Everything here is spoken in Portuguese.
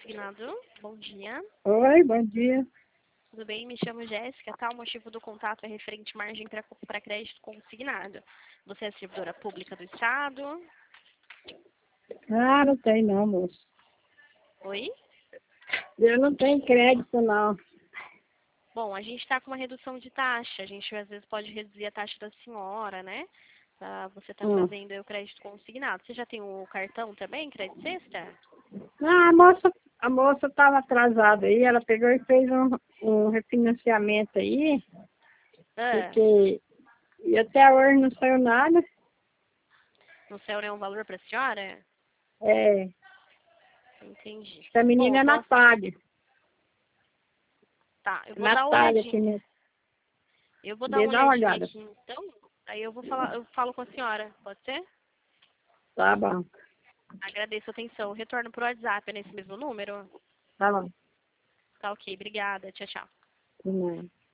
Consignado. Bom dia. Oi, bom dia. Tudo bem? Me chamo Jéssica, tá? O motivo do contato é referente margem para crédito consignado. Você é servidora pública do Estado? Ah, não tem não, moço. Oi? Eu não tenho crédito, não. Bom, a gente está com uma redução de taxa. A gente às vezes pode reduzir a taxa da senhora, né? Você está Hum. fazendo aí o crédito consignado. Você já tem o cartão também, crédito sexta? Ah, a moça estava atrasada aí, ela pegou e fez um refinanciamento aí, Ah, porque e até hoje não saiu nada. não saiu nenhum valor para a senhora? É, Entendi. essa Bom, menina eu é posso... Natália. Tá, eu vou dar uma Natália, que olhadinha. me Eu vou dar dê uma dar uma olhadinha olhada. aqui então. Aí eu falo com a senhora, pode ser? Tá bom, Agradeço a atenção. Retorno pro WhatsApp, é nesse mesmo número? tá bom. Tá ok, obrigada. Tchau, tchau. De nada.